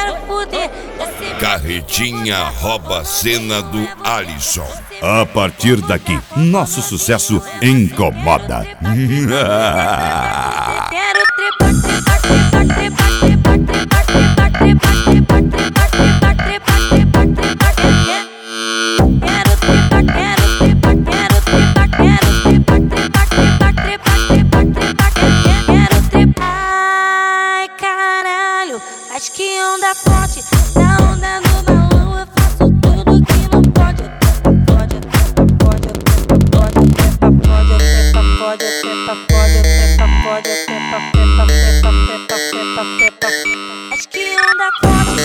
quero fuder. Carretinha rouba a cena do Alisson. A partir daqui, nosso sucesso incomoda. Quero trepar, trepar, trepar, trepar, trepar, trepar, trepar, trepar, trepar, trepar, trepar, trepar, trepar, trepar. Quero trepar, quero trepar, quero trepar, quero trepar, trepar, trepar, trepar, trepar, trepar, quero trepar. Ai, caralho, acho que onda forte, na onda do balão eu faço tudo que não pode. Pode, pode, pode, trepa, pode, trepa, pode, trepa, pode, trepa, pode, trepa, trepa, trepa, trepa, trepa, trepa. Acho que onda forte.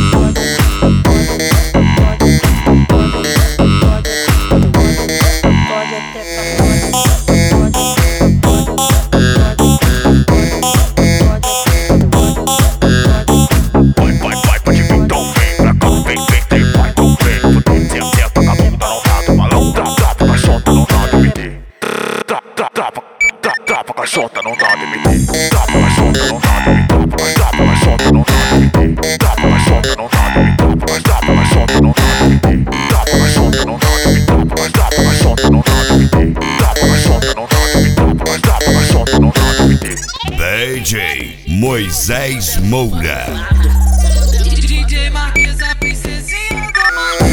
Caixota não dá limite. Tapa, caixota não dá limite. Tapa, caixota não dá limite. Tapa, caixota não dá limite. Tapa, caixota não dá limite. Tapa, caixota não dá limite. Tapa, caixota não dá limite. Tapa, caixota não dá limite. Tapa, caixota não dá limite. DJ Moisés Moura. DJ Marquesa, princesinha do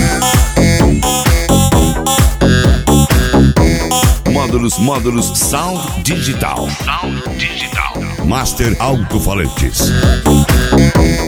Módulos Sound Digital. Master Alto-Falantes.